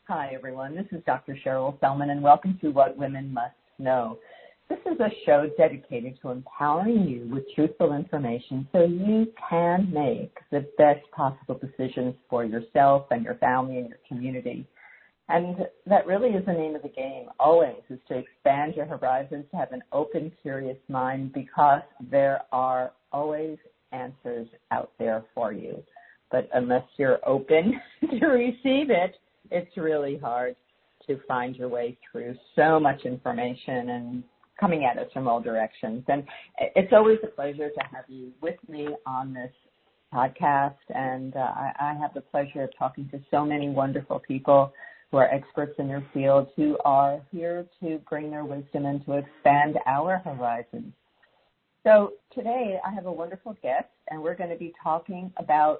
Hi, everyone. This is Dr. Cheryl Selman, and welcome to What Women Must Know. This is a show dedicated to empowering you with truthful information so you can make the best possible decisions for yourself and your family and your community. And that really is the name of the game, always, is to expand your horizons, to have an open, curious mind, because there are always answers out there for you. But unless you're open to receive it, it's really hard to find your way through so much information and coming at us from all directions. And it's always a pleasure to have you with me on this podcast. And I have the pleasure of talking to so many wonderful people who are experts in their field, who are here to bring their wisdom and to expand our horizons. So today I have a wonderful guest, and we're going to be talking about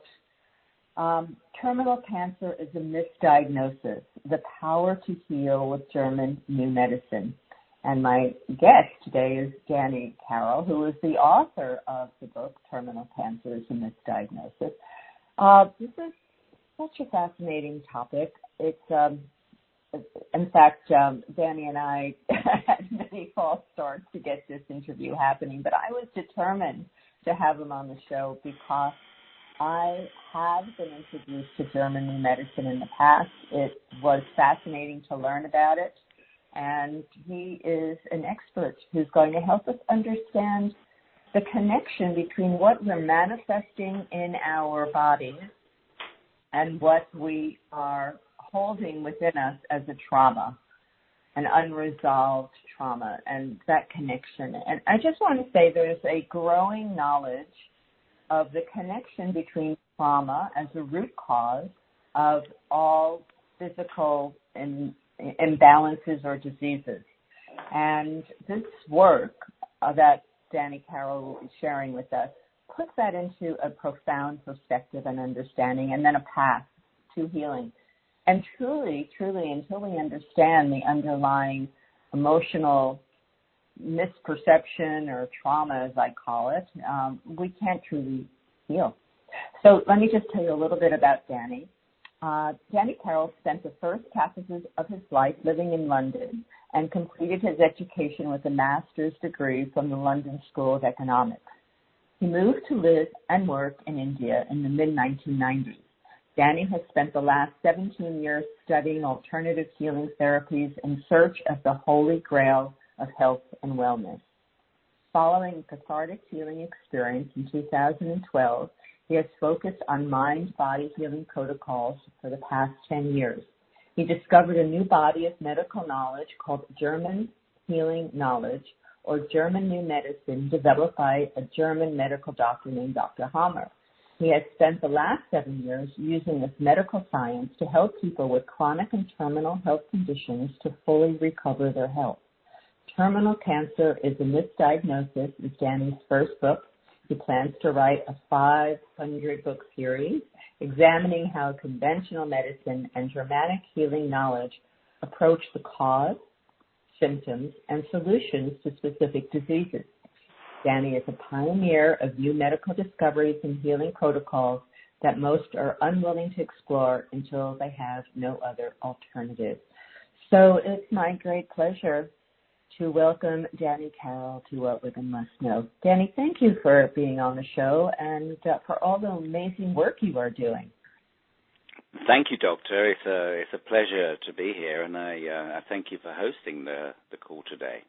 terminal cancer is a misdiagnosis, the power to heal with German New Medicine. And my guest today is Dani Carroll, who is the author of the book, Terminal Cancer is a Misdiagnosis. This is such a fascinating topic. It's, in fact, Dani and I had many false starts to get this interview happening, but I was determined to have him on the show because I have been introduced to German New Medicine in the past. It was fascinating to learn about it, and he is an expert who's going to help us understand the connection between what we're manifesting in our bodies and what we are holding within us as a trauma, an unresolved trauma, and that connection. And I just want to say there's a growing knowledge of the connection between trauma as a root cause of all physical imbalances or diseases. And this work that Dani Carroll will be sharing with us puts that into a profound perspective and understanding, and then a path to healing. And truly, until we understand the underlying emotional misperception or trauma, as I call it, we can't truly heal. So let me just tell you a little bit about Dani. Dani Carroll spent the first half of his life living in London and completed his education with a master's degree from the London School of Economics. He moved to live and work in India in the mid-1990s. Dani has spent the last 17 years studying alternative healing therapies in search of the holy grail of health and wellness. Following a cathartic healing experience in 2012, he has focused on mind-body healing protocols for the past 10 years. He discovered a new body of medical knowledge called German Healing Knowledge, or German New Medicine, developed by a German medical doctor named Dr. Hammer. He has spent the last 7 years using this medical science to help people with chronic and terminal health conditions to fully recover their health. Terminal Cancer is a Misdiagnosis is Dani's first book. He plans to write a 500-book series examining how conventional medicine and Germanic healing knowledge approach the cause, symptoms, and solutions to specific diseases. Dani is a pioneer of new medical discoveries and healing protocols that most are unwilling to explore until they have no other alternative. So it's my great pleasure to welcome Dani Carroll to What Women Must Know. Dani, thank you for being on the show and for all the amazing work you are doing. Thank you, Doctor. It's a pleasure to be here, and I thank you for hosting the call today.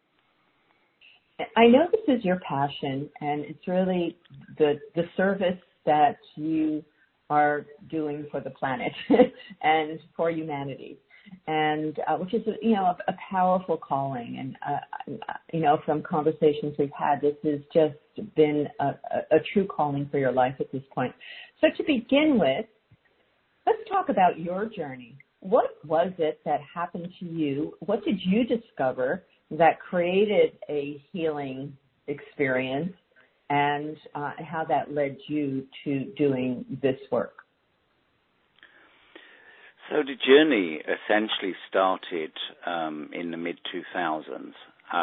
I know this is your passion, and it's really the service that you are doing for the planet and for humanity. And which is, a powerful calling. And, from conversations we've had, this has just been a true calling for your life at this point. So to begin with, let's talk about your journey. What was it that happened to you? What did you discover that created a healing experience, and how that led you to doing this work? So the journey essentially started in the mid-2000s.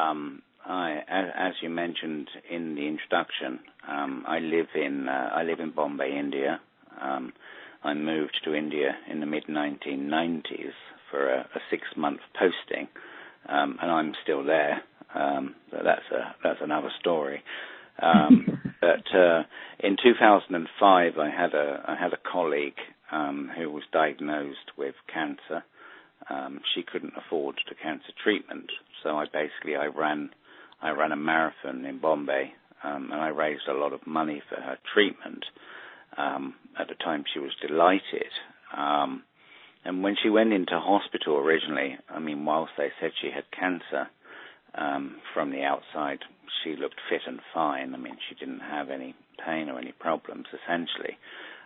As you mentioned in the introduction, I live in Bombay, India. I moved to India in the mid-1990s for a 6-month posting, and I'm still there. But that's another story. But in 2005, I had a colleague who was diagnosed with cancer. She couldn't afford the cancer treatment, so I ran a marathon in Bombay, and I raised a lot of money for her treatment. At the time, she was delighted. And when she went into hospital originally, I mean, whilst they said she had cancer, from the outside, she looked fit and fine. I mean, she didn't have any pain or any problems, essentially.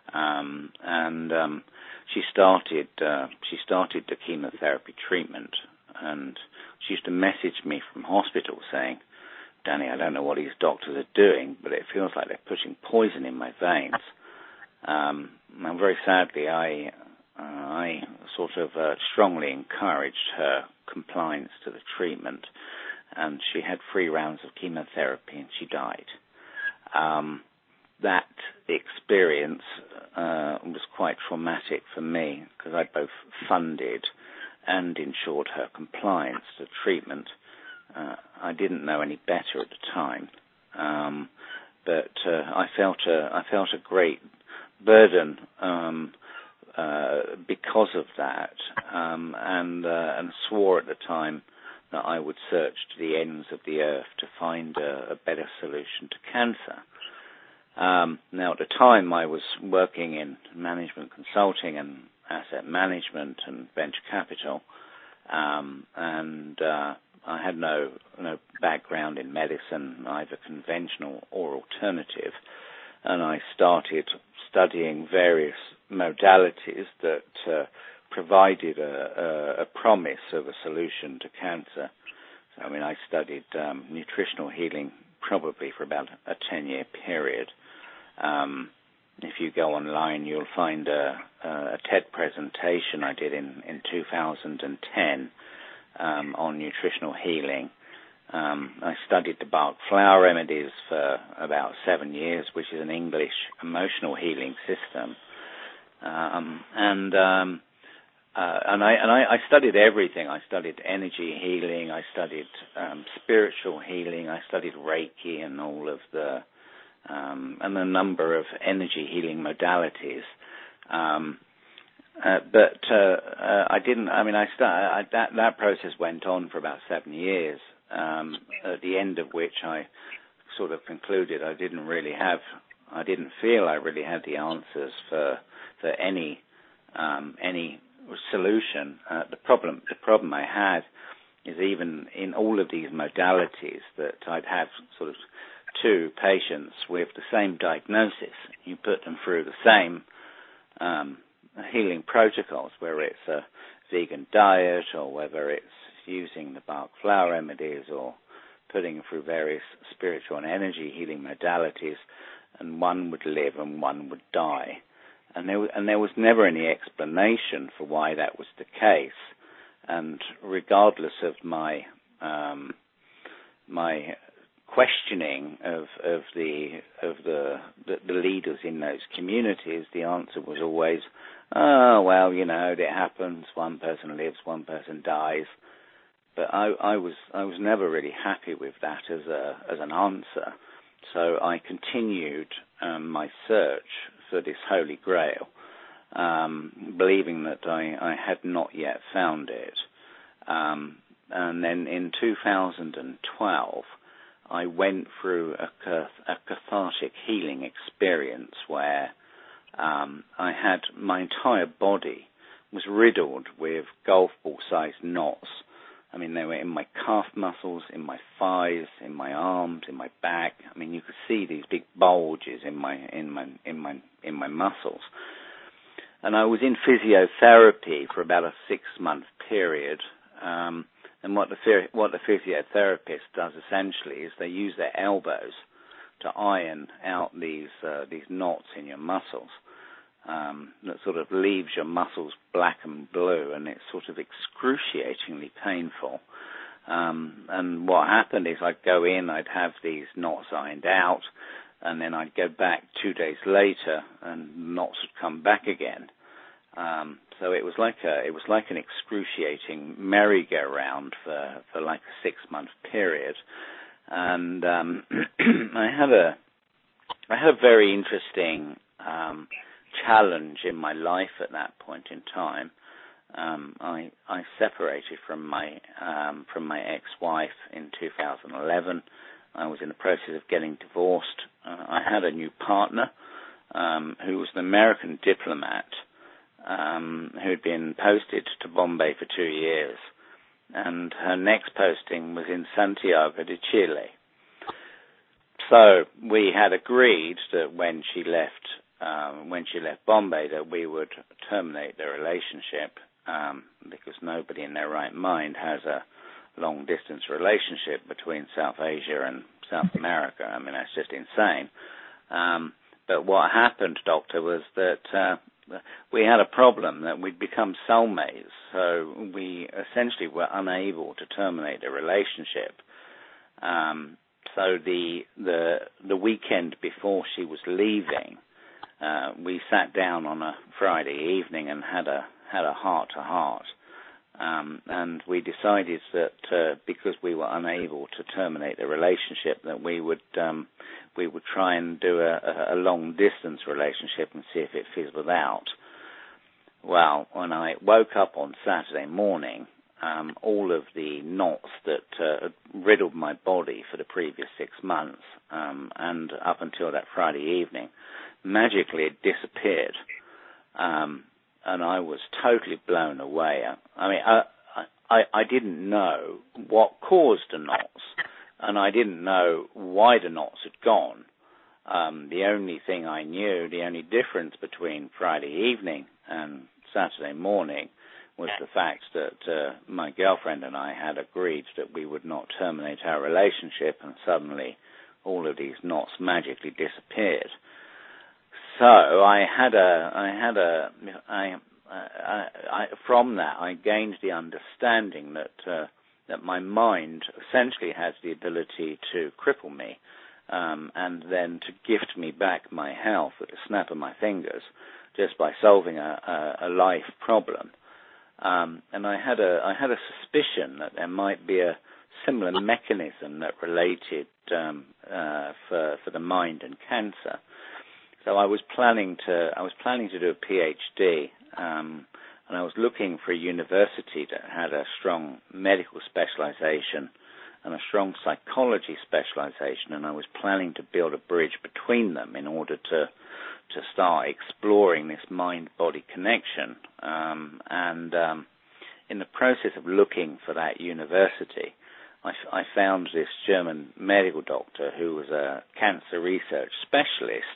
She started the chemotherapy treatment, and she used to message me from hospital saying, "Danny, I don't know what these doctors are doing, but it feels like they're pushing poison in my veins." And very sadly, I sort of strongly encouraged her compliance to the treatment, and she had 3 rounds of chemotherapy, and she died. That experience was quite traumatic for me, because I both funded and ensured her compliance to treatment. I didn't know any better at the time, but I felt a great burden because of that, and swore at the time that I would search to the ends of the earth to find a better solution to cancer. Now, at the time, I was working in management consulting and asset management and venture capital, and I had no background in medicine, either conventional or alternative, and I started studying various modalities that provided a promise of a solution to cancer. So, I mean, I studied nutritional healing probably for about a 10-year period. If you go online, you'll find a TED presentation I did in 2010 on nutritional healing. I studied the Bach flower remedies for about 7 years, which is an English emotional healing system. And I studied everything. I studied energy healing. I studied spiritual healing. I studied Reiki and all of the and a number of energy healing modalities. But I didn't. I mean, that process went on for about 7 years. At the end of which I sort of concluded I didn't feel I really had the answers for any solution. The problem I had is, even in all of these modalities, that I'd have sort of 2 patients with the same diagnosis. You put them through the same healing protocols, whether it's a vegan diet or whether it's using the Bach flower remedies or putting them through various spiritual and energy healing modalities, and one would live and one would die. And there was never any explanation for why that was the case. And regardless of my questioning of the leaders in those communities, the answer was always, "Oh, well, you know, it happens. One person lives, one person dies." But I was never really happy with that as an answer. So I continued my search for this Holy Grail, believing that I had not yet found it. And then in 2012, I went through a cathartic healing experience where I had my entire body was riddled with golf ball-sized knots. I mean, they were in my calf muscles, in my thighs, in my arms, in my back. I mean, you could see these big bulges in my muscles. And I was in physiotherapy for about a 6-month period. And what the physiotherapist does essentially is they use their elbows to iron out these knots in your muscles. That sort of leaves your muscles black and blue, and it's sort of excruciatingly painful. And what happened is I'd go in, I'd have these knots ironed out, and then I'd go back 2 days later, and knots would come back again. So it was like an excruciating merry-go-round for like a 6-month period, and I had a very interesting challenge in my life at that point in time. I separated from my ex-wife in 2011. I was in the process of getting divorced. I had a new partner who was an American diplomat who had been posted to Bombay for 2 years, and her next posting was in Santiago de Chile. So we had agreed that when she left Bombay, that we would terminate the relationship, because nobody in their right mind has a long-distance relationship between South Asia and South America. I mean, that's just insane. But what happened, Doctor, was that we had a problem, that we'd become soulmates, so we essentially were unable to terminate the relationship. So the weekend before she was leaving, we sat down on a Friday evening and had a heart-to-heart. And we decided that because we were unable to terminate the relationship, that we would try and do a long-distance relationship and see if it fizzled out. Well, when I woke up on Saturday morning, all of the knots that had riddled my body for the previous 6 months, and up until that Friday evening, magically had disappeared. And I was totally blown away. I mean, I didn't know what caused the knots, and I didn't know why the knots had gone. The only thing I knew, the only difference between Friday evening and Saturday morning, was the fact that my girlfriend and I had agreed that we would not terminate our relationship, and suddenly all of these knots magically disappeared. So from that, I gained the understanding that my mind essentially has the ability to cripple me, and then to gift me back my health at the snap of my fingers, just by solving a life problem. And I had a suspicion that there might be a similar mechanism that related for the mind and cancer. So I was planning to do a PhD, and I was looking for a university that had a strong medical specialization and a strong psychology specialization, and I was planning to build a bridge between them in order to start exploring this mind-body connection. And in the process of looking for that university, I found this German medical doctor who was a cancer research specialist,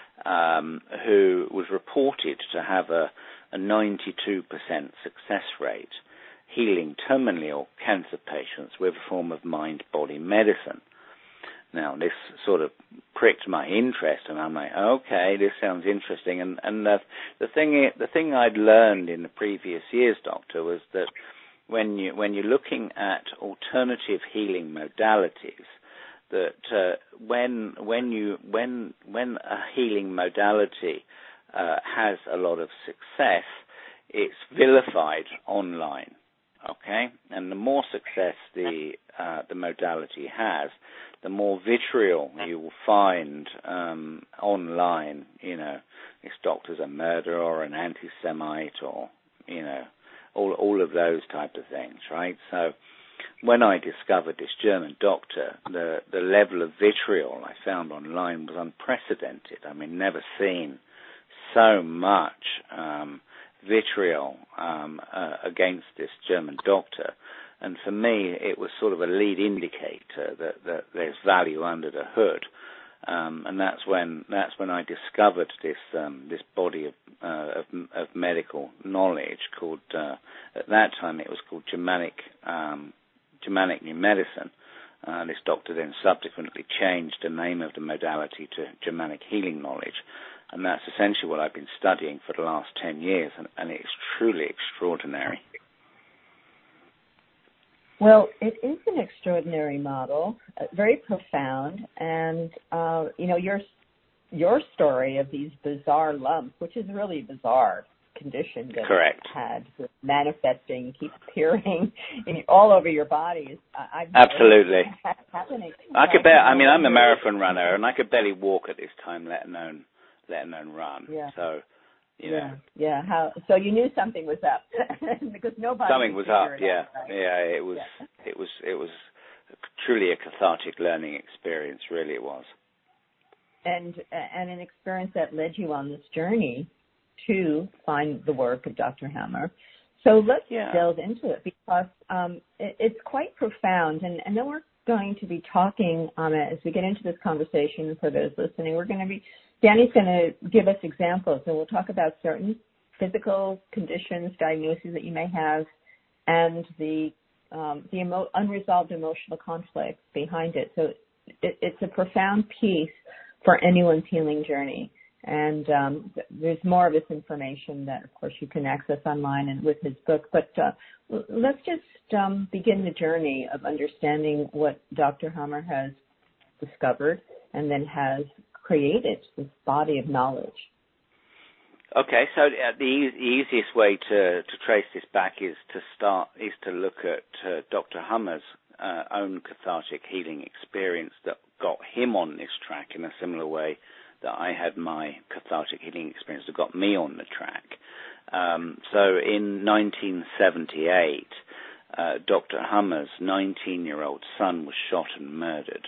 who was reported to have a 92% success rate healing terminally ill cancer patients with a form of mind-body medicine. Now, this sort of pricked my interest, and I'm like, okay, this sounds interesting. And the thing I'd learned in the previous years, Doctor, was that when you're looking at alternative healing modalities, that when a healing modality has a lot of success, it's vilified online. Okay, and the more success the modality has, the more vitriol you will find online. You know, this doctor's a murderer or an anti-Semite, or all of those type of things, right? So when I discovered this German doctor, the level of vitriol I found online was unprecedented. I mean, never seen so much vitriol against this German doctor, and for me it was sort of a lead indicator that there's value under the hood, and that's when I discovered this body of medical knowledge called, at that time it was called Germanic New Medicine. This doctor then subsequently changed the name of the modality to Germanic Healing Knowledge. And that's essentially what I've been studying for the last 10 years, and it's truly extraordinary. Well, it is an extraordinary model, very profound, and your story of these bizarre lumps, which is really bizarre condition that Correct. you had with manifesting, keep appearing all over your body. Absolutely. Happening. I could bet. I mean, I'm a marathon runner, and I could barely walk at this time, let alone run. Yeah. So. Yeah. So you knew something was up because nobody. Something was up. Yeah. Right? Yeah. It was truly a cathartic learning experience. Really, it was. And an experience that led you on this journey to find the work of Dr. Hammer. So let's delve into it because it's quite profound, and then we're going to be talking as we get into this conversation. For those listening, Danny's going to give us examples, and we'll talk about certain physical conditions, diagnoses that you may have, and the unresolved emotional conflict behind it. So it's a profound piece for anyone's healing journey. And there's more of this information that, of course, you can access online and with his book. But let's just begin the journey of understanding what Dr. Hammer has discovered and then has created this body of knowledge. Okay, so the easiest way to trace this back is to look at Dr. Hammer's own cathartic healing experience that got him on this track in a similar way that I had my cathartic healing experience that got me on the track. So in 1978, Dr. Hammer's 19-year-old son was shot and murdered.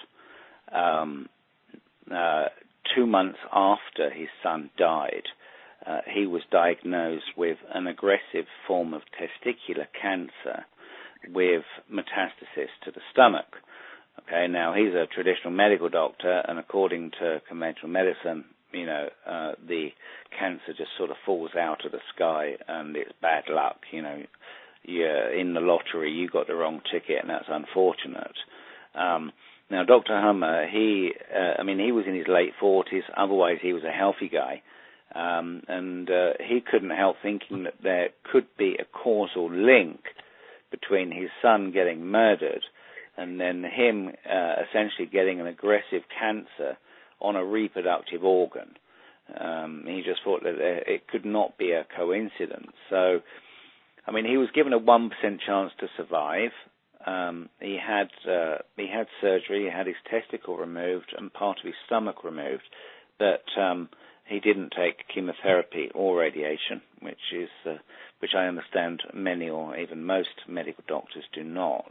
2 months after his son died, he was diagnosed with an aggressive form of testicular cancer with metastasis to the stomach. Okay, now he's a traditional medical doctor, and according to conventional medicine, the cancer just sort of falls out of the sky, and it's bad luck. You're in the lottery, you got the wrong ticket, and that's unfortunate. Now, Dr. Hammer, he was in his late 40s. Otherwise, he was a healthy guy, and he couldn't help thinking that there could be a causal link between his son getting murdered and then him essentially getting an aggressive cancer on a reproductive organ. He just thought that it could not be a coincidence. So, he was given a 1% chance to survive. He had surgery, he had his testicle removed and part of his stomach removed, but he didn't take chemotherapy or radiation, which I understand many or even most medical doctors do not.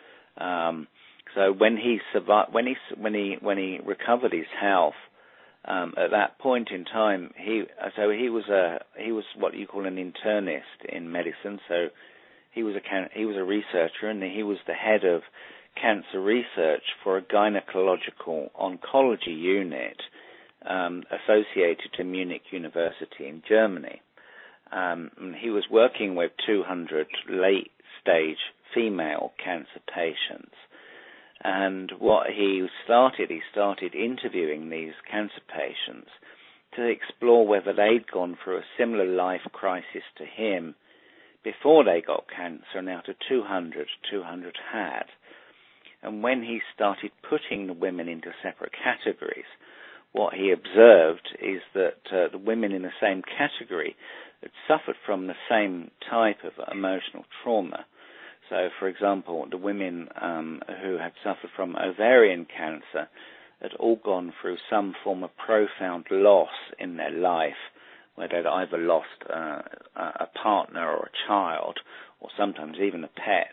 So when he recovered his health, at that point in time, he was what you call an internist in medicine. So he was a researcher, and he was the head of cancer research for a gynecological oncology unit associated to Munich University in Germany. He was working with 200 late-stage female cancer patients. And what he started interviewing these cancer patients to explore whether they'd gone through a similar life crisis to him before they got cancer, and out of 200 had. And when he started putting the women into separate categories, what he observed is that the women in the same category had suffered from the same type of emotional trauma. So, for example, the women who had suffered from ovarian cancer had all gone through some form of profound loss in their life, where they'd either lost a partner or a child, or sometimes even a pet.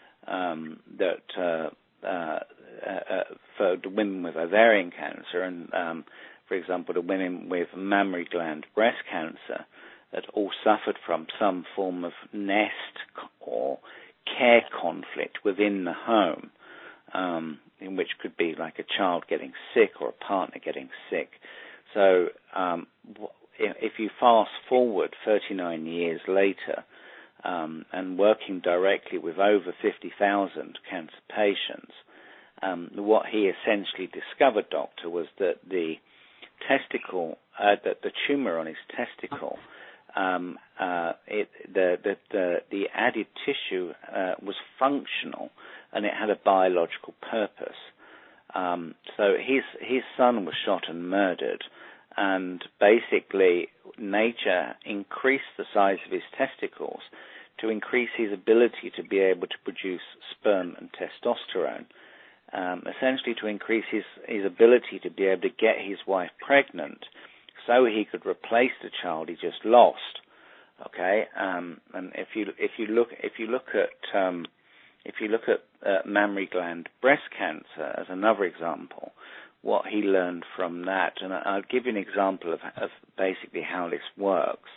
For the women with ovarian cancer and, for example, the women with mammary gland breast cancer had all suffered from some form of nest or care conflict within the home, in which could be like a child getting sick or a partner getting sick. So if you fast forward 39 years later, and working directly with over 50,000 cancer patients, what he essentially discovered, Doctor, was that the tumor on his testicle the added tissue was functional and it had a biological purpose. So his son was shot and murdered, and basically nature increased the size of his testicles to increase his ability to be able to produce sperm and testosterone, essentially to increase his ability to be able to get his wife pregnant so he could replace the child he just lost. Okay, and if you look at mammary gland breast cancer as another example, what he learned from that, and I'll give you an example of basically how this works.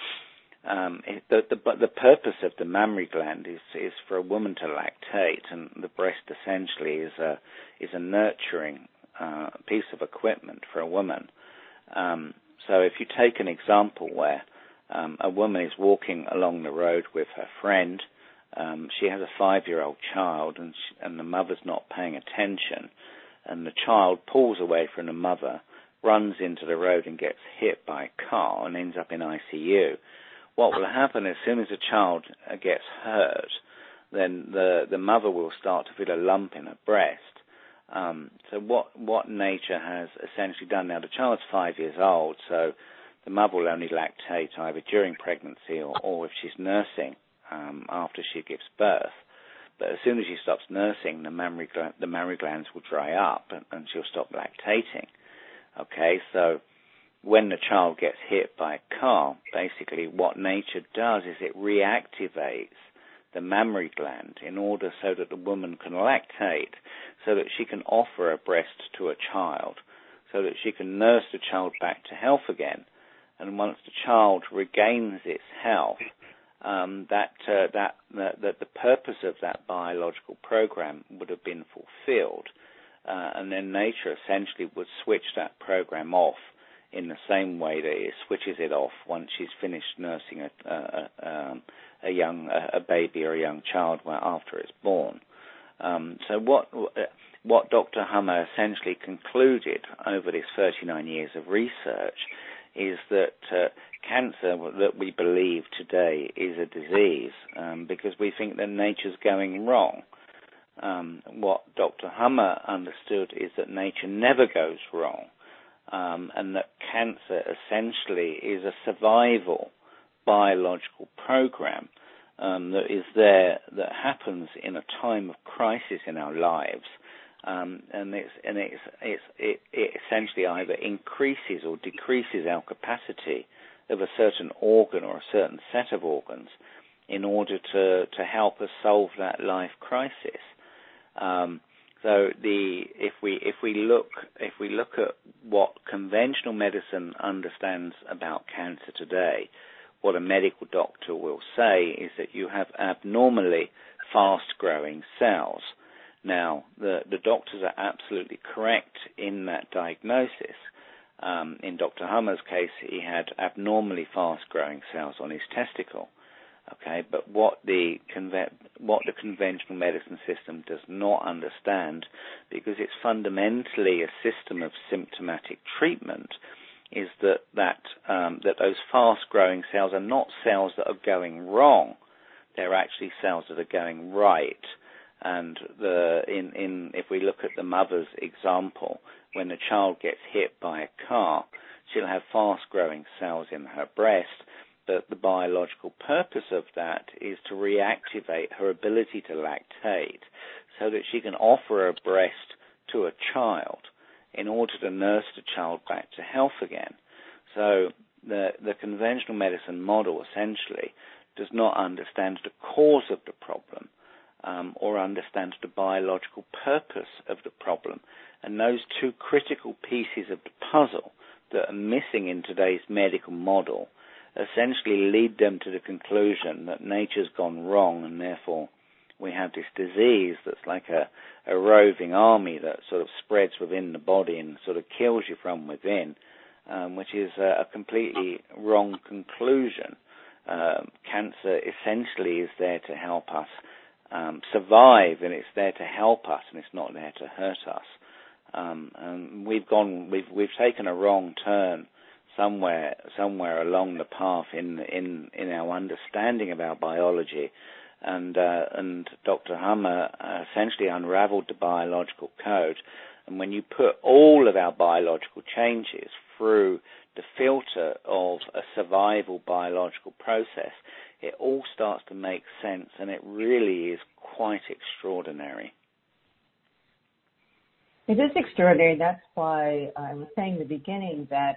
The purpose of the mammary gland is for a woman to lactate, and the breast essentially is a nurturing piece of equipment for a woman. So if you take an example where a woman is walking along the road with her friend, she has a 5-year-old child, and the mother's not paying attention, and the child pulls away from the mother, runs into the road and gets hit by a car and ends up in ICU. What will happen as soon as the child gets hurt, then the mother will start to feel a lump in her breast. So what nature has essentially done now, the child's 5 years old, so the mother will only lactate either during pregnancy or if she's nursing after she gives birth. But as soon as she stops nursing, the mammary glands will dry up and she'll stop lactating. Okay, so when the child gets hit by a car, basically what nature does is it reactivates the mammary gland in order so that the woman can lactate, so that she can offer a breast to a child, so that she can nurse the child back to health again. And once the child regains its health, that the purpose of that biological program would have been fulfilled, and then nature essentially would switch that program off in the same way that it switches it off once she's finished nursing a baby or a young child after it's born. So what Dr. Hummer essentially concluded over this 39 years of research is that cancer that we believe today is a disease because we think that nature's going wrong. What Dr. Hummer understood is that nature never goes wrong, and that cancer essentially is a survival biological program that is there, that happens in a time of crisis in our lives. And it essentially either increases or decreases our capacity of a certain organ or a certain set of organs in order to help us solve that life crisis. So if we look at what conventional medicine understands about cancer today, what a medical doctor will say is that you have abnormally fast-growing cells. Now, the doctors are absolutely correct in that diagnosis. In Dr. Hummer's case, he had abnormally fast-growing cells on his testicle. Okay, but what the conventional medicine system does not understand, because it's fundamentally a system of symptomatic treatment, is that those fast-growing cells are not cells that are going wrong. They're actually cells that are going right. And if we look at the mother's example, when the child gets hit by a car, she'll have fast-growing cells in her breast, but the biological purpose of that is to reactivate her ability to lactate so that she can offer a breast to a child in order to nurse the child back to health again. So the conventional medicine model essentially does not understand the cause of the problem, or understand the biological purpose of the problem. And those two critical pieces of the puzzle that are missing in today's medical model essentially lead them to the conclusion that nature's gone wrong, and therefore we have this disease that's like a roving army that sort of spreads within the body and sort of kills you from within, which is a completely wrong conclusion. Cancer essentially is there to help us survive, and it's there to help us, and it's not there to hurt us. And we've taken a wrong turn somewhere along the path in our understanding of our biology, and Dr. Hummer essentially unraveled the biological code. And when you put all of our biological changes through the filter of a survival biological process, it all starts to make sense, and it really is quite extraordinary. It is extraordinary. That's why I was saying in the beginning that,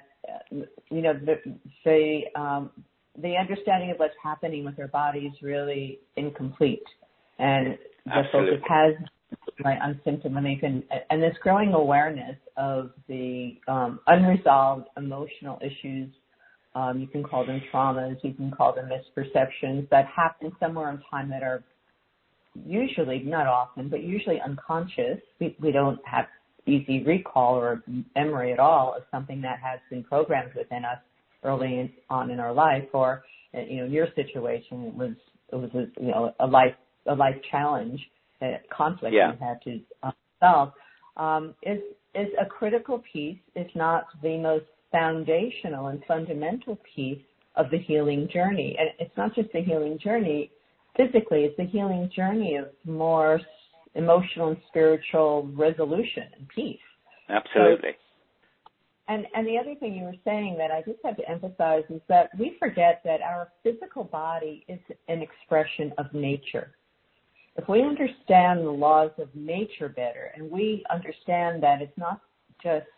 the understanding of what's happening with our body is really incomplete. And the focus has on symptom relief and this growing awareness of the unresolved emotional issues. You can call them traumas, you can call them misperceptions that happen somewhere in time that are usually, not often, but usually unconscious. We don't have easy recall or memory at all of something that has been programmed within us early on in our life. Or, in your situation, it was a life challenge, a conflict you had to solve. Is a critical piece, if not the most foundational and fundamental piece of the healing journey. And it's not just the healing journey physically, it's the healing journey of more emotional and spiritual resolution and peace. Absolutely. So, and the other thing you were saying that I just have to emphasize is that we forget that our physical body is an expression of nature. If we understand the laws of nature better, and we understand that it's not just,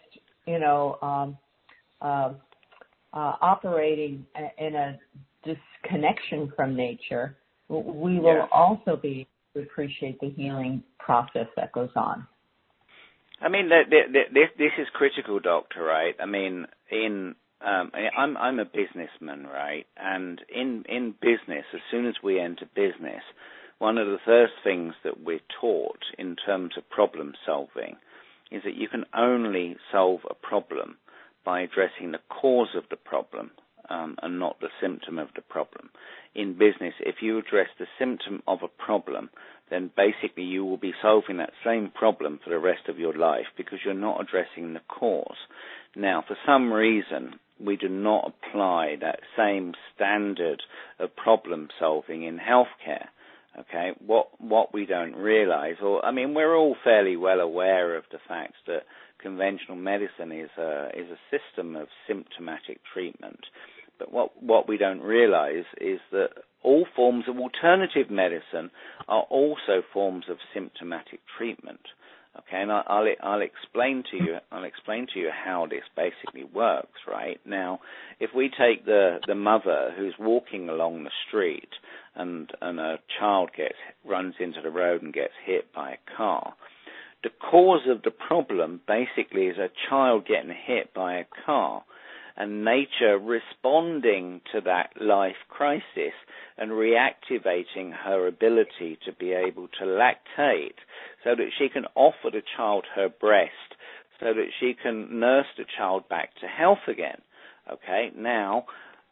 operating in a disconnection from nature, we will also be able to appreciate the healing process that goes on. I mean, this is critical, Doctor, right? I mean, I'm a businessman, right? And in business, as soon as we enter business, one of the first things that we're taught in terms of problem solving is that you can only solve a problem by addressing the cause of the problem and not the symptom of the problem. In business, if you address the symptom of a problem, then basically you will be solving that same problem for the rest of your life because you're not addressing the cause. Now, for some reason, we do not apply that same standard of problem solving in healthcare. Okay, what we don't realize, we're all fairly well aware of the fact that conventional medicine is a system of symptomatic treatment. But what we don't realize is that all forms of alternative medicine are also forms of symptomatic treatment. Okay, and I'll explain to you how this basically works. Right now, if we take the mother who's walking along the street and a child runs into the road and gets hit by a car, the cause of the problem basically is a child getting hit by a car, and nature responding to that life crisis and reactivating her ability to be able to lactate so that she can offer the child her breast so that she can nurse the child back to health again. Okay, now,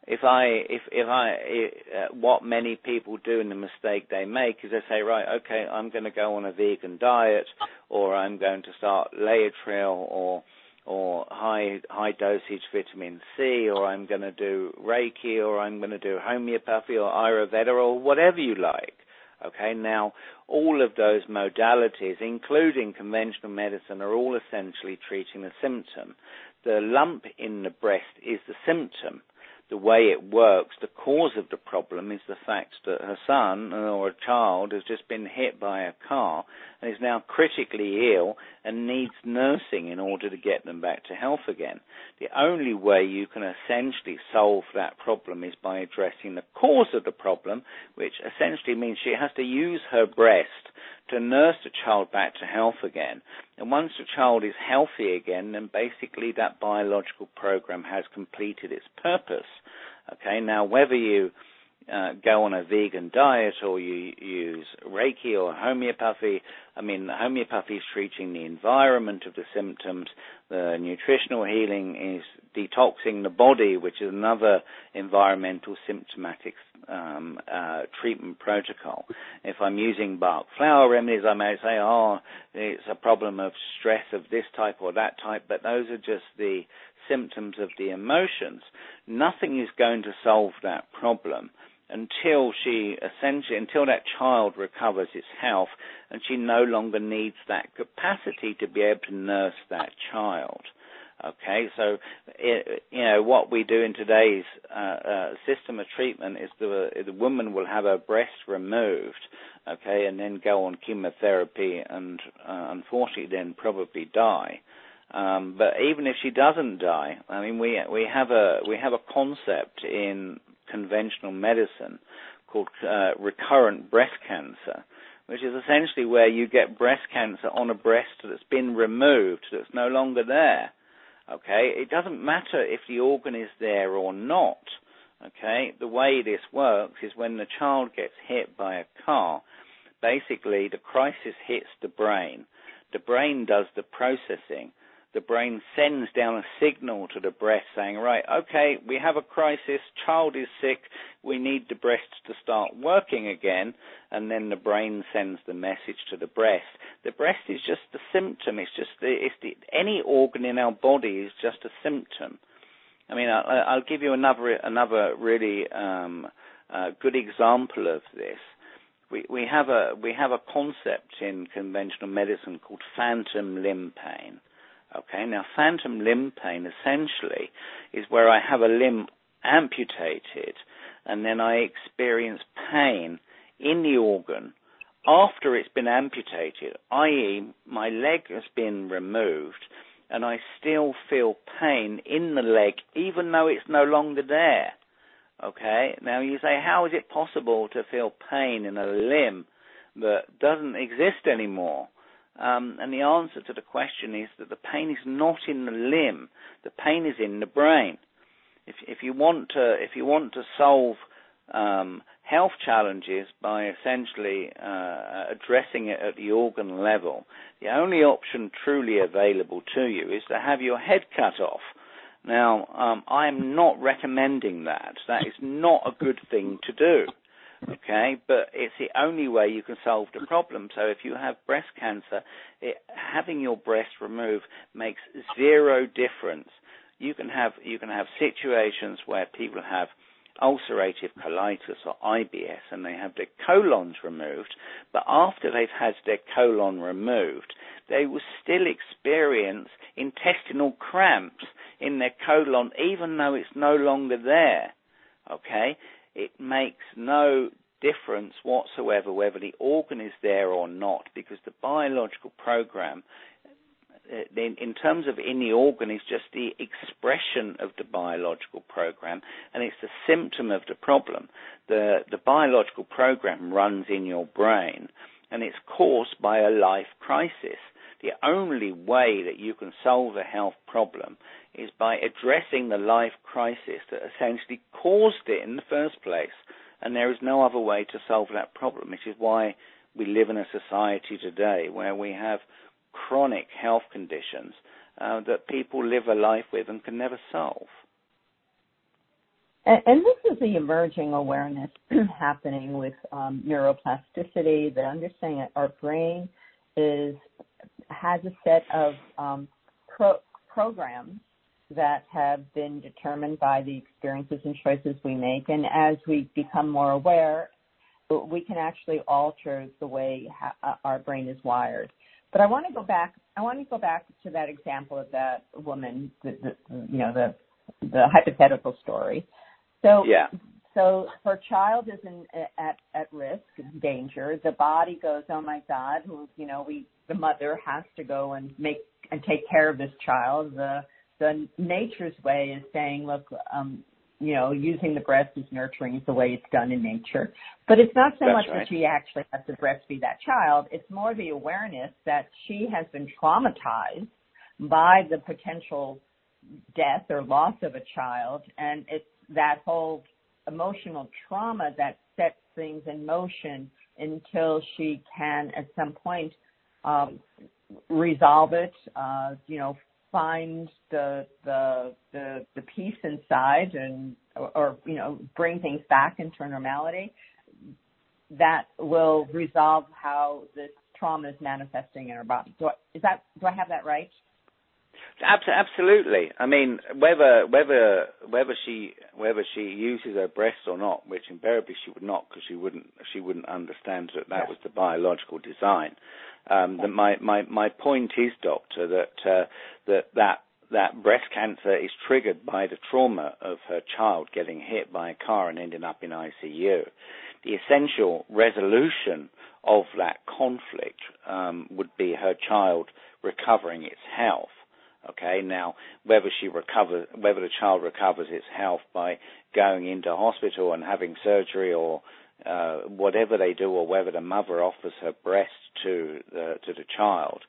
what many people do and the mistake they make is they say, right, okay, I'm going to go on a vegan diet, or I'm going to start Laetrile or high dosage vitamin C, or I'm going to do Reiki, or I'm going to do homeopathy or Ayurveda, or whatever you like. Okay, now all of those modalities, including conventional medicine, are all essentially treating the symptom. The lump in the breast is the symptom. The way it works, the cause of the problem is the fact that her son or a child has just been hit by a car and is now critically ill and needs nursing in order to get them back to health again. The only way you can essentially solve that problem is by addressing the cause of the problem, which essentially means she has to use her breast to nurse the child back to health again. And once the child is healthy again, then basically that biological program has completed its purpose. Okay, now whether you go on a vegan diet or you use Reiki or homeopathy, homeopathy is treating the environment of the symptoms. The nutritional healing is detoxing the body, which is another environmental symptomatic treatment protocol. If I'm using Bach flower remedies, I may say, it's a problem of stress of this type or that type, but those are just the symptoms of the emotions, nothing is going to solve that problem until that child recovers its health and she no longer needs that capacity to be able to nurse that child. Okay, so what we do in today's system of treatment is the woman will have her breast removed, okay, and then go on chemotherapy and unfortunately then probably die. But even if she doesn't die, I mean, we have a concept in conventional medicine called recurrent breast cancer, which is essentially where you get breast cancer on a breast that's been removed, that's no longer there. Okay, it doesn't matter if the organ is there or not. Okay, the way this works is when the child gets hit by a car, basically the crisis hits the brain. The brain does the processing. The brain sends down a signal to the breast saying, right, okay, we have a crisis, child is sick, we need the breast to start working again, and then the brain sends the message to the breast. The breast is just the symptom. Any organ in our body is just a symptom. I mean, I'll give you another really good example of this. We have a concept in conventional medicine called phantom limb pain. Okay, now phantom limb pain essentially is where I have a limb amputated and then I experience pain in the organ after it's been amputated, i.e. my leg has been removed and I still feel pain in the leg even though it's no longer there. Okay, now you say, how is it possible to feel pain in a limb that doesn't exist anymore? And the answer to the question is that the pain is not in the limb. The pain is in the brain. If you want to solve health challenges by essentially addressing it at the organ level, the only option truly available to you is to have your head cut off. Now, I am not recommending that. That is not a good thing to do. Okay, but it's the only way you can solve the problem. So if you have breast cancer, having your breast removed makes zero difference. You can have situations where people have ulcerative colitis or IBS and they have their colons removed, but after they've had their colon removed, they will still experience intestinal cramps in their colon even though it's no longer there. Okay? It makes no difference whatsoever whether the organ is there or not, because the biological program, in terms of in the organ, is just the expression of the biological program, and it's the symptom of the problem. The biological program runs in your brain, and it's caused by a life crisis. The only way that you can solve a health problem is by addressing the life crisis that essentially caused it in the first place. And there is no other way to solve that problem, which is why we live in a society today where we have chronic health conditions that people live a life with and can never solve. And this is the emerging awareness happening with neuroplasticity, the understanding that our brain has a set of programs that have been determined by the experiences and choices we make. And as we become more aware, we can actually alter the way our brain is wired. But I want to go back to that example of that woman, the hypothetical story. So, yeah. So her child is at risk, danger. The body goes, oh my God, the mother has to go and take care of this child. The nature's way is saying, look, using the breast is nurturing is the way it's done in nature. But it's not so That's much right. that she actually has to breastfeed that child. It's more the awareness that she has been traumatized by the potential death or loss of a child. And it's that whole emotional trauma that sets things in motion until she can at some point resolve it, find the peace inside or bring things back into normality that will resolve how this trauma is manifesting in her body. Do I have that right? Absolutely. I mean, whether she uses her breasts or not, which invariably she would not, because she wouldn't understand that was the biological design. My point is, doctor, that breast cancer is triggered by the trauma of her child getting hit by a car and ending up in ICU. The essential resolution of that conflict would be her child recovering its health. Okay, now whether the child recovers its health by going into hospital and having surgery or whatever they do, or whether the mother offers her breast to the child,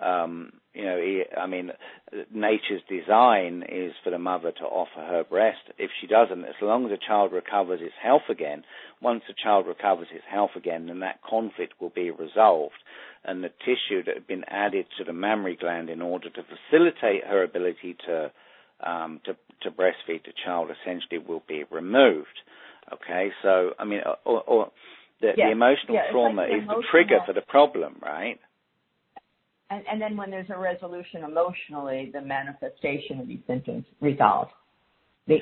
nature's design is for the mother to offer her breast. If she doesn't, as long as the child recovers its health again, once the child recovers its health again, then that conflict will be resolved, and the tissue that had been added to the mammary gland in order to facilitate her ability to breastfeed the child essentially will be removed. Okay, so I mean, the emotional trauma is the trigger for the problem, right? And then when there's a resolution emotionally, the manifestation of these symptoms resolves. If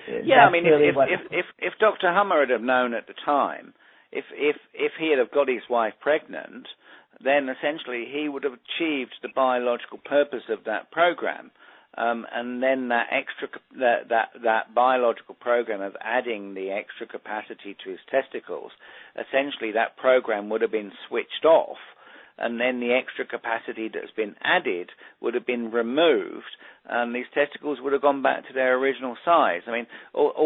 Dr. Hummer had have known at the time, if he had have got his wife pregnant, then essentially he would have achieved the biological purpose of that program. And then that biological program of adding the extra capacity to his testicles, essentially that program would have been switched off, and then the extra capacity that's been added would have been removed, and these testicles would have gone back to their original size. I mean,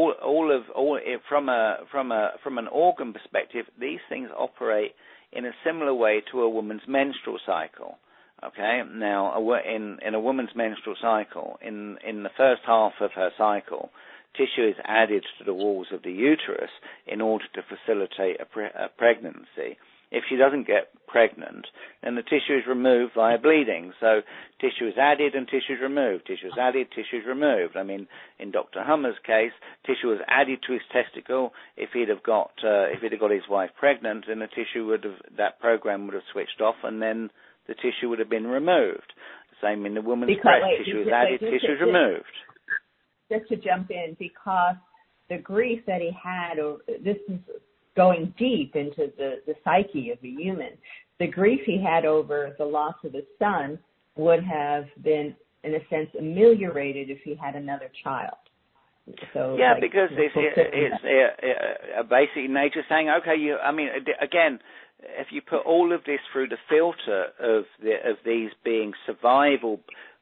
from an organ perspective, these things operate in a similar way to a woman's menstrual cycle. Okay, now in a woman's menstrual cycle, in the first half of her cycle, tissue is added to the walls of the uterus in order to facilitate a pregnancy. If she doesn't get pregnant, then the tissue is removed via bleeding. So tissue is added and tissue is removed. Tissue is added, tissue is removed. I mean, in Dr. Hummer's case, tissue was added to his testicle. If he'd have got his wife pregnant, then that program would have switched off, and then the tissue would have been removed. The same in the woman's breast. Tissue is added, tissue is removed. Just to jump in, because the grief that he had, this is going deep into the psyche of the human, the grief he had over the loss of his son would have been, in a sense, ameliorated if he had another child. So, yeah, because it's basically nature saying, okay, again, if you put all of this through the filter of these being survival,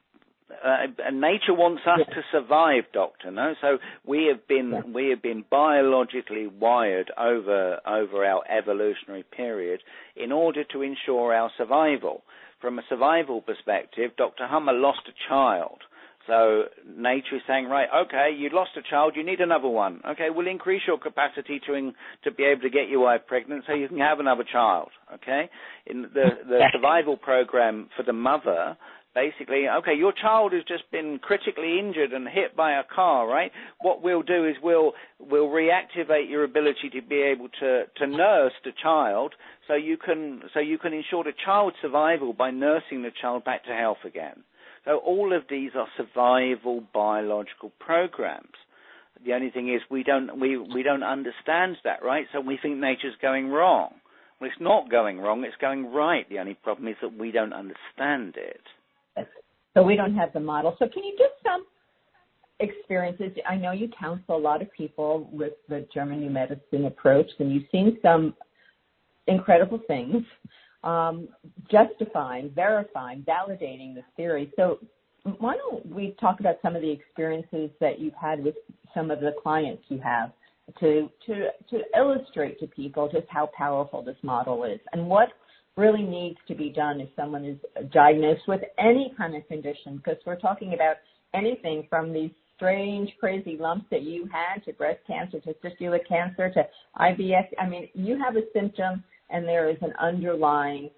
nature wants us to survive, Doctor. No, so we have been biologically wired over our evolutionary period in order to ensure our survival. From a survival perspective, Dr. Hummer lost a child. So nature is saying, right, okay, you lost a child, you need another one. Okay, we'll increase your capacity to be able to get your wife pregnant so you can have another child. Okay, in the survival program for the mother, basically, okay, your child has just been critically injured and hit by a car, right? What we'll do is we'll reactivate your ability to be able to nurse the child, so you can ensure the child's survival by nursing the child back to health again. So all of these are survival biological programs. The only thing is we don't understand that, right? So we think nature's going wrong. Well, it's not going wrong, it's going right. The only problem is that we don't understand it. So we don't have the model. So can you give some experiences? I know you counsel a lot of people with the German New Medicine approach, and you've seen some incredible things. Justifying, verifying, validating this theory. So why don't we talk about some of the experiences that you've had with some of the clients you have to illustrate to people just how powerful this model is and what really needs to be done if someone is diagnosed with any kind of condition, because we're talking about anything from these strange, crazy lumps that you had to breast cancer, to testicular cancer, to IBS. I mean, you have a symptom and there is an underlying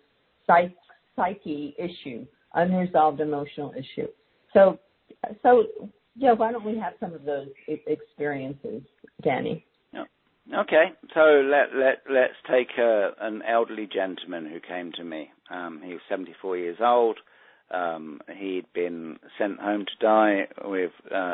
psyche issue, unresolved emotional issue. So yeah, why don't we have some of those experiences, Danny? Okay, so let's take an elderly gentleman who came to me. He was 74 years old. he'd been sent home to die with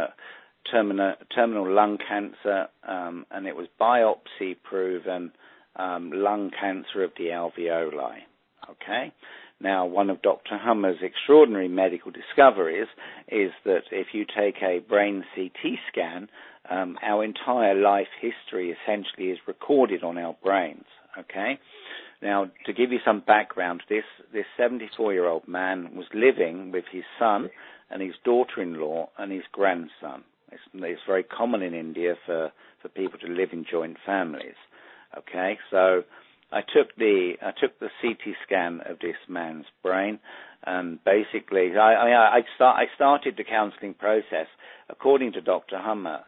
terminal lung cancer, and it was biopsy-proven lung cancer of the alveoli. Okay? Now, one of Dr. Hummer's extraordinary medical discoveries is that if you take a brain CT scan, our entire life history essentially is recorded on our brains. Okay? Now, to give you some background, this 74-year-old man was living with his son and his daughter-in-law and his grandson. It's very common in India for people to live in joint families. Okay, so I took the CT scan of this man's brain, and basically I started the counselling process. According to Dr. Hummer,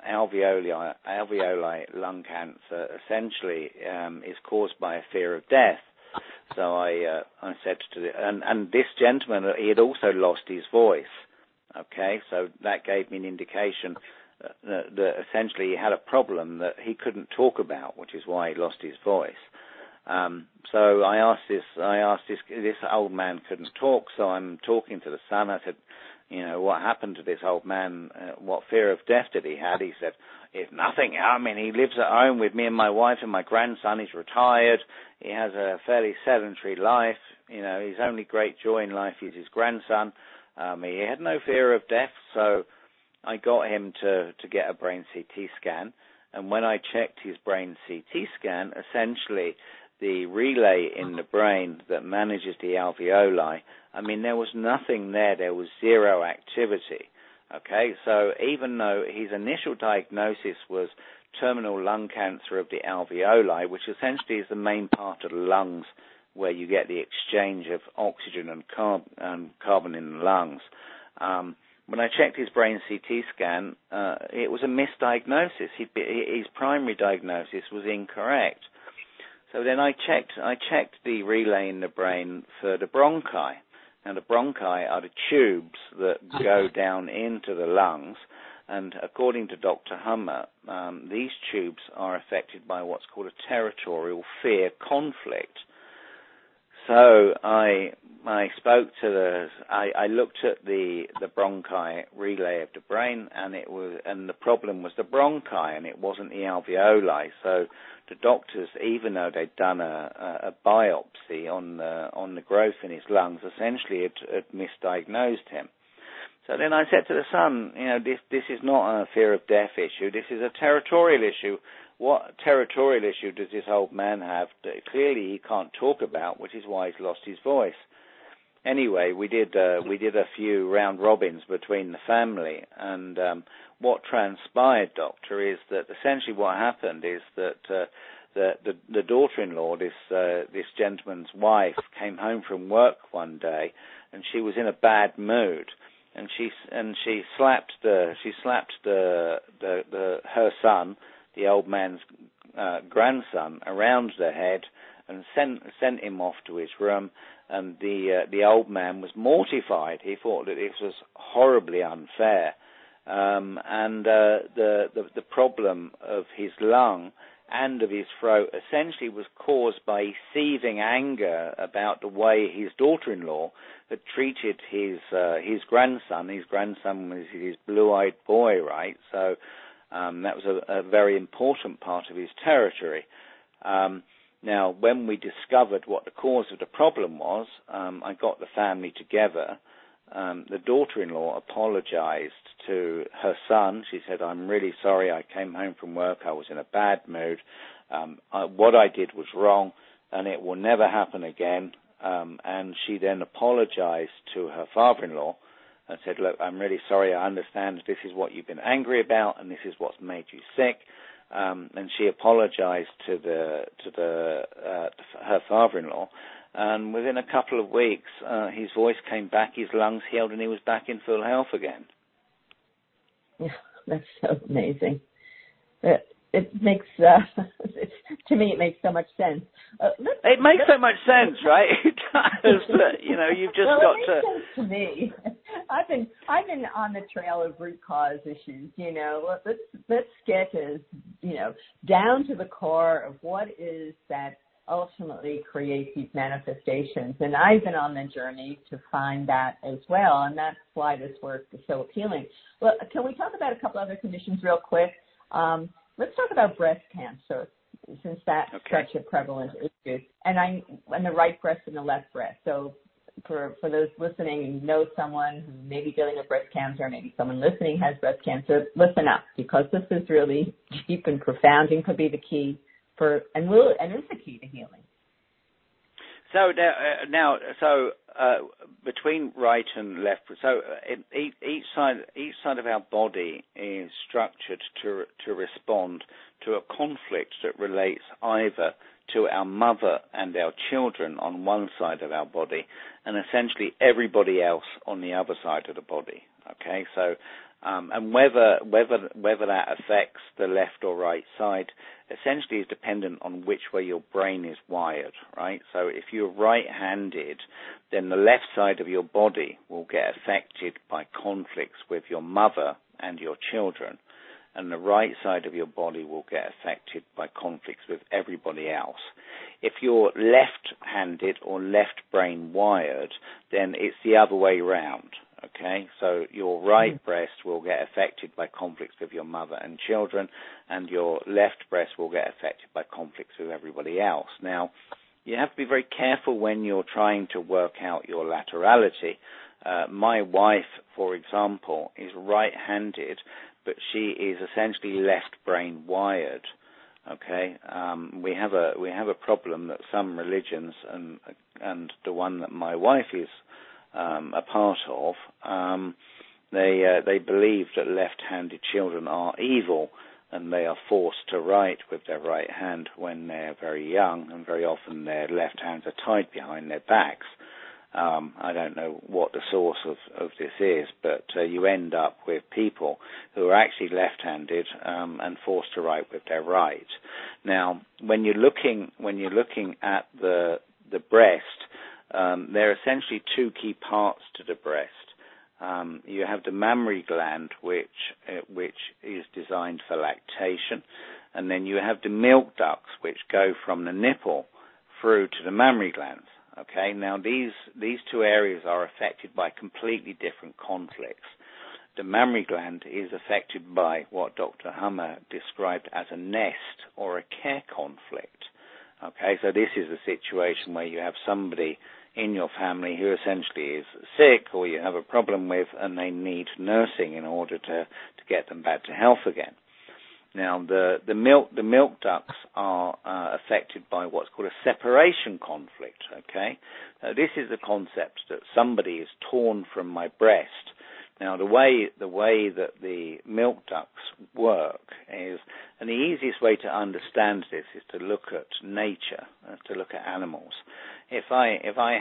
alveoli lung cancer essentially is caused by a fear of death. So I said and this gentleman, he had also lost his voice. Okay, so that gave me an indication that essentially he had a problem that he couldn't talk about, which is why he lost his voice. So I asked this old man couldn't talk, so I'm talking to the son. I said, what happened to this old man? What fear of death did he have? He said, if nothing, I mean, he lives at home with me and my wife and my grandson. He's retired. He has a fairly sedentary life. His only great joy in life is his grandson. He had no fear of death, so I got him to get a brain CT scan. And when I checked his brain CT scan, essentially the relay in the brain that manages the alveoli, I mean, there was nothing there. There was zero activity. Okay, so even though his initial diagnosis was terminal lung cancer of the alveoli, which essentially is the main part of the lungs where you get the exchange of oxygen and carbon in the lungs, when I checked his brain CT scan, it was a misdiagnosis. His primary diagnosis was incorrect. So then I checked the relay in the brain for the bronchi. Now, the bronchi are the tubes that go down into the lungs, and according to Dr. Hummer, these tubes are affected by what's called a territorial fear conflict. So I spoke to I looked at the bronchi relay of the brain, and the problem was the bronchi, and it wasn't the alveoli. So the doctors, even though they'd done a biopsy on the growth in his lungs, essentially had misdiagnosed him. So then I said to the son, this is not a fear of death issue. This is a territorial issue. What territorial issue does this old man have that clearly he can't talk about, which is why he's lost his voice? Anyway, we did a few round robins between the family, and what transpired, Doctor, is that essentially what happened is that the daughter-in-law, this gentleman's wife, came home from work one day, and she was in a bad mood, and she slapped her son, the old man's grandson, around the head and sent him off to his room. And the old man was mortified. He thought that this was horribly unfair. And the problem of his lung and of his throat essentially was caused by seething anger about the way his daughter-in-law had treated his grandson. His grandson was his blue-eyed boy, right? So that was a very important part of his territory. Now, when we discovered what the cause of the problem was, I got the family together. The daughter-in-law apologized to her son. She said, I'm really sorry. I came home from work. I was in a bad mood. What I did was wrong, and it will never happen again. And she then apologized to her father-in-law and said, look, I'm really sorry. I understand this is what you've been angry about, and this is what's made you sick. And she apologized to her father-in-law. And within a couple of weeks, his voice came back, his lungs healed, and he was back in full health again. Yeah, that's so amazing. It makes, to me, it makes so much sense. It makes so much sense, right? It does. But, you've just got to. It makes sense to me. I've been on the trail of root cause issues. Let's get as down to the core of what is that ultimately create these manifestations. And I've been on the journey to find that as well, and that's why this work is so appealing. Well, can we talk about a couple other conditions real quick? Let's talk about breast cancer, since that's such a prevalent issue. And the right breast and the left breast. So for those listening, you know someone who may be dealing with breast cancer, maybe someone listening has breast cancer, listen up, because this is really deep and profound and could be the key and is the key to healing. So between right and left, so each side of our body is structured to respond to a conflict that relates either to our mother and our children on one side of our body, and essentially everybody else on the other side of the body. Okay, so and whether that affects the left or right side essentially is dependent on which way your brain is wired, right? So if you're right-handed, then the left side of your body will get affected by conflicts with your mother and your children, and the right side of your body will get affected by conflicts with everybody else. If you're left-handed or left brain wired, then it's the other way around. Okay, so your right breast will get affected by conflicts with your mother and children, and your left breast will get affected by conflicts with everybody else. Now, you have to be very careful when you're trying to work out your laterality. My wife, for example, is right-handed, but she is essentially left brain wired. Okay, we have a problem that some religions and the one that my wife is a part of, they believe that left-handed children are evil, and they are forced to write with their right hand when they're very young, and very often their left hands are tied behind their backs. I don't know what the source of this is, but you end up with people who are actually left-handed and forced to write with their right. Now, when you're looking at the breast, there are essentially two key parts to the breast. You have the mammary gland, which is designed for lactation, and then you have the milk ducts, which go from the nipple through to the mammary glands. Okay, now these two areas are affected by completely different conflicts. The mammary gland is affected by what Dr. Hummer described as a nest or a care conflict. Okay, so this is a situation where you have somebody in your family who essentially is sick or you have a problem with, and they need nursing in order to get them back to health again. Now, the milk ducts are affected by what's called a separation conflict, okay? This is the concept that somebody is torn from my breast. Now, the way that the milk ducts work is, and the easiest way to understand this is to look at nature, to look at animals. If I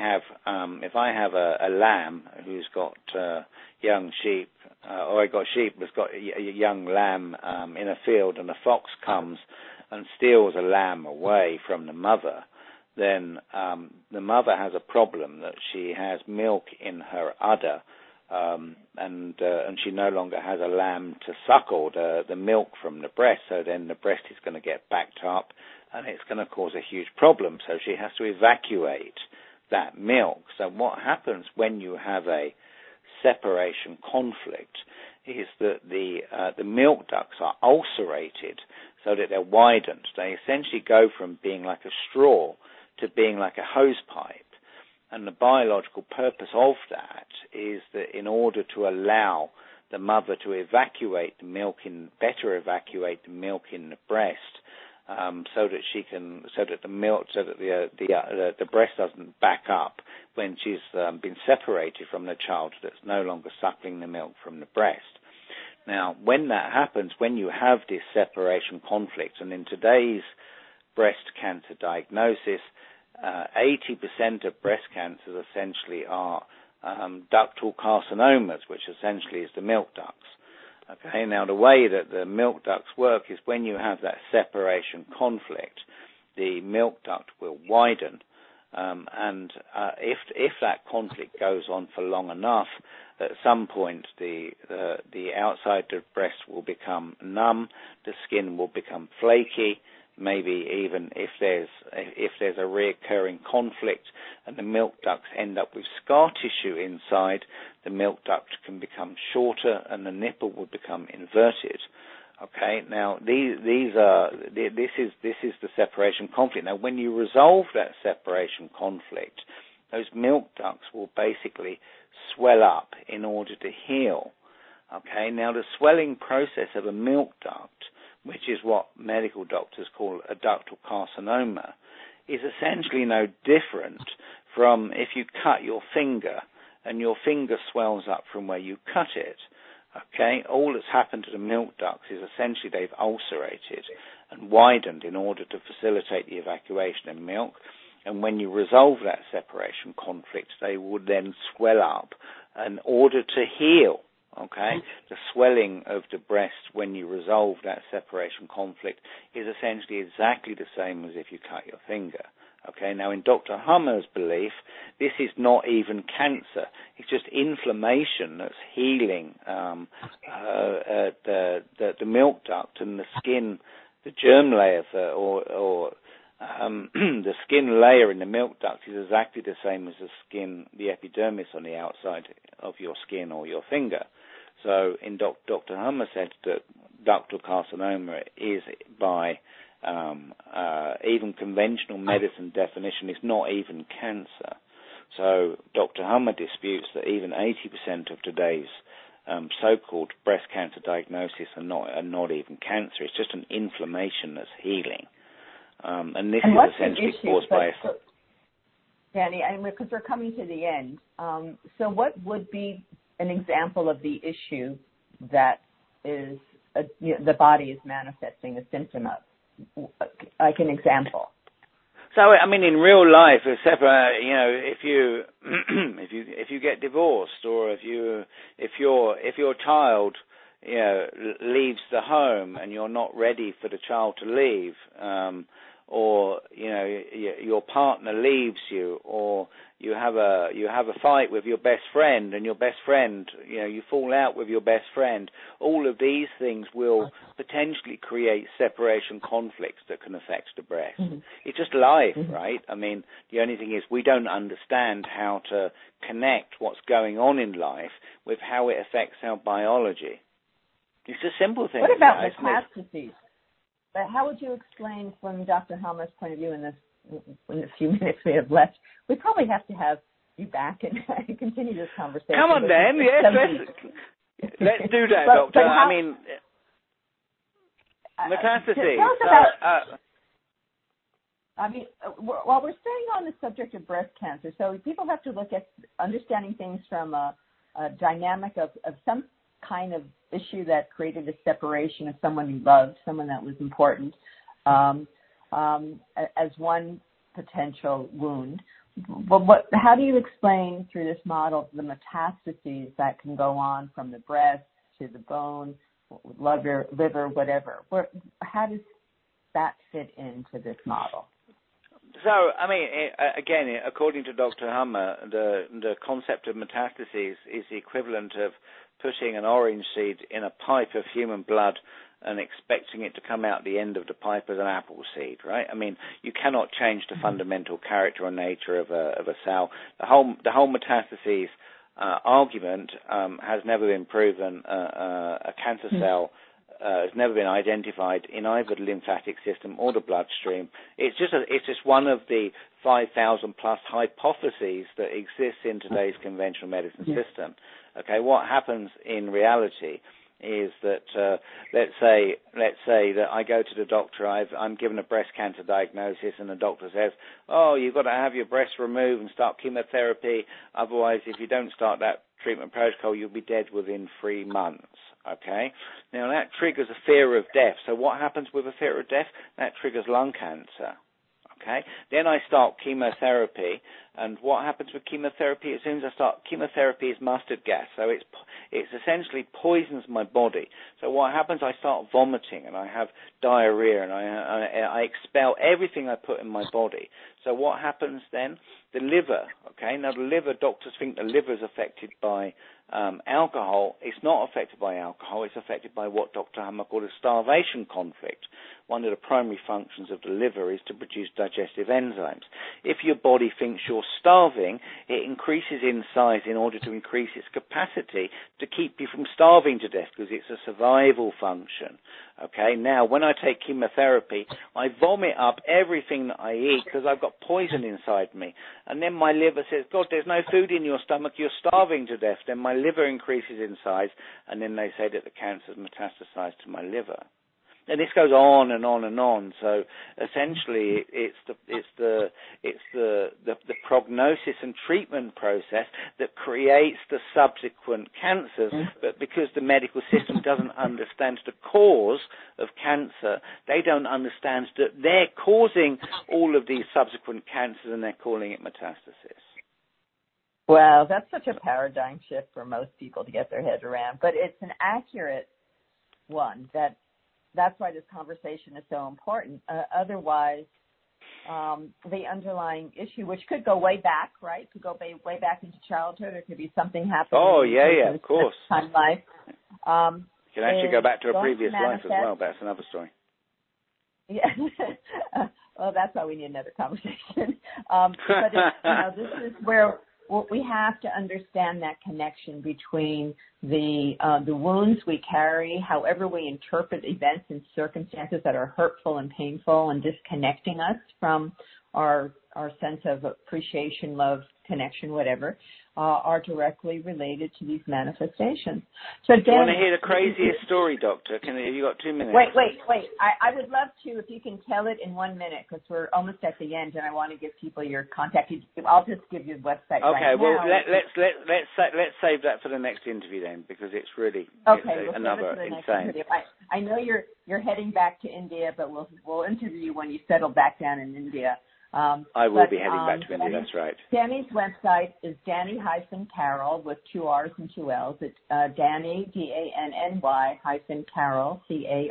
have a lamb who's got young sheep, or I got sheep that's got a young lamb in a field, and a fox comes and steals a lamb away from the mother, then the mother has a problem that she has milk in her udder, and she no longer has a lamb to suckle the milk from the breast, so then the breast is going to get backed up, and it's going to cause a huge problem, so she has to evacuate that milk. So what happens when you have a separation conflict is that the milk ducts are ulcerated so that they're widened. They essentially go from being like a straw to being like a hose pipe. And the biological purpose of that is that in order to allow the mother to evacuate the milk in the breast, so that the breast doesn't back up when she's been separated from the child that's no longer suckling the milk from the breast. Now, when that happens, when you have this separation conflict, and in today's breast cancer diagnosis, 80% of breast cancers essentially are ductal carcinomas, which essentially is the milk ducts. Okay, now the way that the milk ducts work is when you have that separation conflict, the milk duct will widen, and if that conflict goes on for long enough, at some point the outside of the breast will become numb, the skin will become flaky, maybe even if there's a reoccurring conflict and the milk ducts end up with scar tissue inside, the milk duct can become shorter and the nipple would become inverted. Okay, now this is the separation conflict. Now, when you resolve that separation conflict, those milk ducts will basically swell up in order to heal. Okay, now the swelling process of a milk duct, which is what medical doctors call a ductal carcinoma, is essentially no different from if you cut your finger and your finger swells up from where you cut it. Okay, all that's happened to the milk ducts is essentially they've ulcerated and widened in order to facilitate the evacuation of milk. And when you resolve that separation conflict, they would then swell up in order to heal. Okay, the swelling of the breast when you resolve that separation conflict is essentially exactly the same as if you cut your finger. Okay, now in Dr. Hummer's belief, this is not even cancer. It's just inflammation that's healing the milk duct and the skin, the germ layer, the skin layer in the milk duct is exactly the same as the skin, the epidermis on the outside of your skin or your finger. So in Dr. Hummer said that ductal carcinoma is by even conventional medicine definition is not even cancer. So Dr. Hummer disputes that even 80% of today's so-called breast cancer diagnosis are not even cancer. It's just an inflammation that's healing. And this is essentially caused by... Danny, because we're coming to the end, so what would be an example of the issue that is the body is manifesting a symptom of, like an example? So, I mean, in real life, if you get divorced, or if your child leaves the home and you're not ready for the child to leave, or your partner leaves you, or you have a fight with your best friend, and your best friend, you fall out with your best friend. All of these things will potentially create separation conflicts that can affect the breast. Mm-hmm. It's just life, right? I mean, the only thing is we don't understand how to connect what's going on in life with how it affects our biology. It's a simple thing. What about metastases? But how would you explain from Dr. Hummer's point of view in the few minutes we have left? We probably have to have you back and continue this conversation. Come on, Dan. Yes, let's do that, Doctor. I mean, metastases. Tell us about, while we're staying on the subject of breast cancer, so people have to look at understanding things from a dynamic of some kind of issue that created a separation of someone you loved, someone that was important, as one potential wound. But how do you explain through this model the metastases that can go on from the breast to the bone, liver, whatever? How does that fit into this model? So, I mean, again, according to Dr. Hummer, the concept of metastases is the equivalent of putting an orange seed in a pipe of human blood and expecting it to come out the end of the pipe as an apple seed, right? I mean, you cannot change the fundamental character or nature of a cell. The whole metastases argument has never been proven. A cancer cell has never been identified in either the lymphatic system or the bloodstream. It's just one of the 5,000 plus hypotheses that exists in today's conventional medicine system. Okay, what happens in reality is that let's say that I go to the doctor, I'm given a breast cancer diagnosis, and the doctor says, "Oh, you've got to have your breast removed and start chemotherapy. Otherwise, if you don't start that treatment protocol, you'll be dead within 3 months." Okay, now that triggers a fear of death. So what happens with a fear of death? That triggers lung cancer. Okay, then I start chemotherapy, and what happens with chemotherapy? As soon as I start chemotherapy, is mustard gas, so it's essentially poisons my body. So what happens? I start vomiting, and I have diarrhea, and I expel everything I put in my body. So what happens then? The liver. Okay, now the liver, doctors think the liver is affected by alcohol, it's not affected by alcohol. It's affected by what Dr. Hummer called a starvation conflict. One of the primary functions of the liver is to produce digestive enzymes. If your body thinks you're starving, it increases in size in order to increase its capacity to keep you from starving to death, because it's a survival function. Okay, now when I take chemotherapy, I vomit up everything that I eat because I've got poison inside me. And then my liver says, God, there's no food in your stomach, you're starving to death. Then my liver increases in size, and then they say that the cancer's metastasized to my liver. And this goes on and on and on. So essentially, it's the prognosis and treatment process that creates the subsequent cancers. But because the medical system doesn't understand the cause of cancer, they don't understand that they're causing all of these subsequent cancers, and they're calling it metastasis. Well, that's such a paradigm shift for most people to get their head around. But it's an accurate one. That's why this conversation is so important. Otherwise, the underlying issue, which could go way back, right? Could go way back into childhood. Or could be something happening. Oh, yeah, of course. Time life. You can actually go back to a previous life as well. That's another story. Yeah. Well, that's why we need another conversation. But this is where we have to understand that connection between the wounds we carry, however we interpret events and circumstances that are hurtful and painful and disconnecting us from our sense of appreciation, love, connection, whatever, are directly related to these manifestations. So, Dan, do you want to hear the craziest story, Doctor? Have you got 2 minutes? Wait. I would love to, if you can tell it in 1 minute, because we're almost at the end, and I want to give people your contact. I'll just give you the website. Okay. Right well, now. let's save that for the next interview then, because it's really another insane. I know you're heading back to India, but we'll interview you when you settle back down in India. I will be heading back to India, that's right. Danny's website is Danny-Carroll with 2 R's and 2 L's. It's Danny, DANNY-Carroll,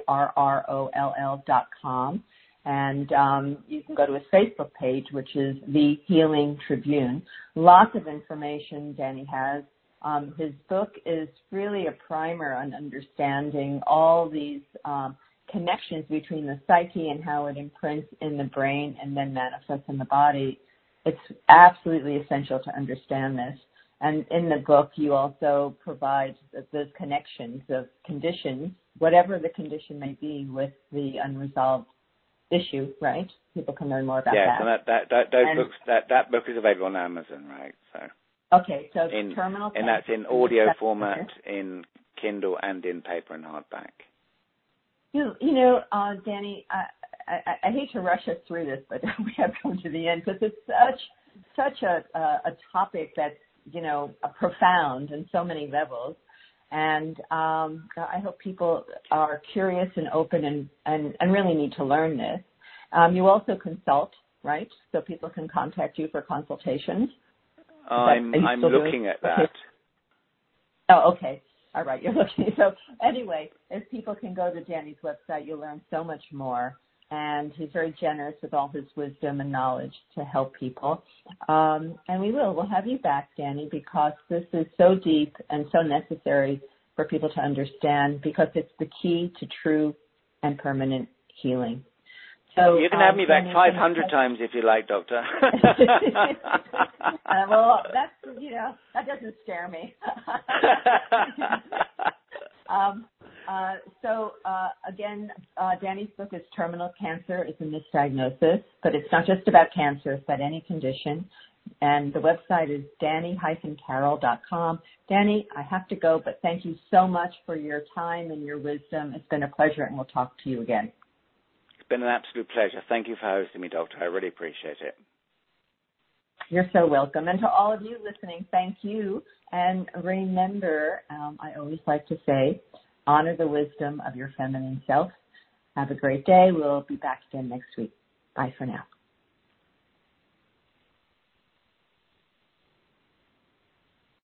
CARROLL.com. And you can go to his Facebook page, which is The Healing Tribune. Lots of information Danny has. His book is really a primer on understanding all these connections between the psyche and how it imprints in the brain and then manifests in the body. It's absolutely essential to understand this. And in the book, you also provide those connections of conditions, whatever the condition may be, with the unresolved issue, right? People can learn more about that. Yeah, that book is available on Amazon, right? So. Okay, so terminal. And that's in audio format, in Kindle, and in paper and hardback. Danny, I hate to rush us through this, but we have come to the end because it's such a topic that's, profound in so many levels. And I hope people are curious and open and really need to learn this. You also consult, right? So people can contact you for consultations. I'm looking at that. Okay. Oh, okay. All right, you're looking. So anyway, if people can go to Danny's website, you'll learn so much more. And he's very generous with all his wisdom and knowledge to help people. And we'll have you back, Danny, because this is so deep and so necessary for people to understand, because it's the key to true and permanent healing. So you can have me back 500 times if you like, Doctor. Well, that doesn't scare me. Again, Danny's book is Terminal Cancer is a Misdiagnosis, but it's not just about cancer, it's about any condition. And the website is Danny-Carroll.com. Danny, I have to go, but thank you so much for your time and your wisdom. It's been a pleasure, and we'll talk to you again. It's been an absolute pleasure. Thank you for hosting me, Doctor. I really appreciate it. You're so welcome. And to all of you listening, thank you. And remember, I always like to say, honor the wisdom of your feminine self. Have a great day. We'll be back again next week. Bye for now.